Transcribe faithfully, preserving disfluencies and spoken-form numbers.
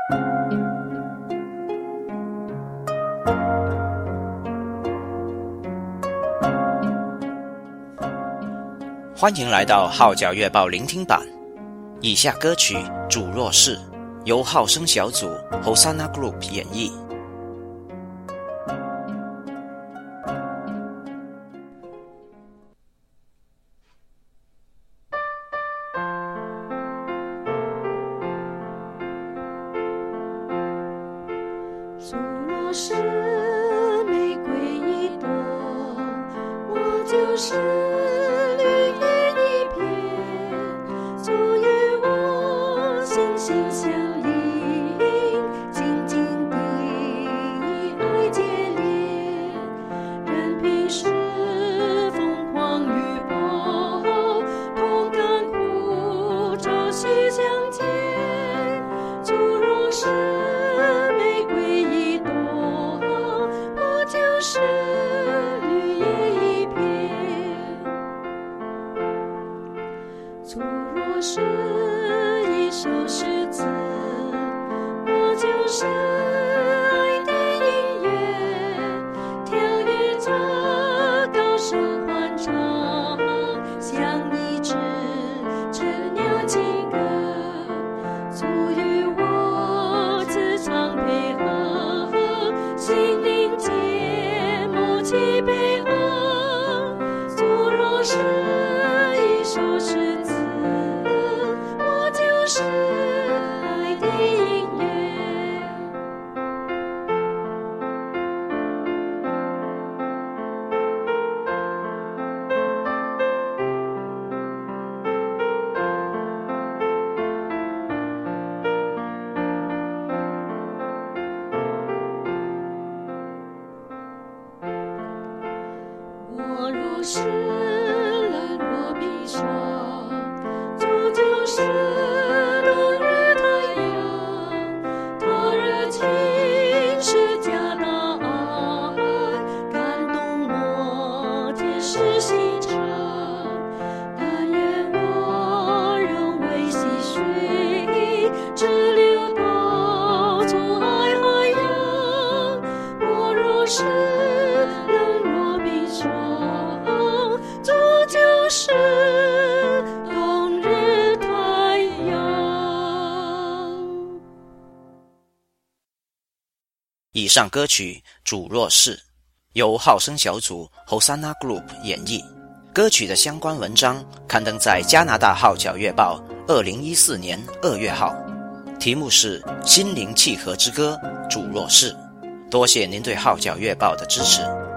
欢迎来到号角月报聆听版。以下歌曲主弱势，由号声小组 Hosanna Group 演绎。 主若是玫瑰一朵，我就是绿叶一片。主与我心心相印，紧紧地爱结连。任凭世风狂雨暴，同甘苦朝夕相见。主若是是绿叶一片，主若是一首诗词，我就是爱的音乐，跳跃着高声欢唱，像一支知了情歌。主与我自常配合，心灵间其背后，主若是一首诗词，我就是爱的音乐。我若是冷若冰霜，主就是冬日太阳。他热情是加大爱，感动我天使心肠。但愿我仍为溪水直流到阻碍海洋。我若是是冬日太阳。 以上歌曲主弱势，由号声小组 Hosanna Group 演绎。歌曲的相关文章刊登在加拿大号角月报二零一四年二月号，题目是心灵契合之歌主弱势。多谢您对号角月报的支持。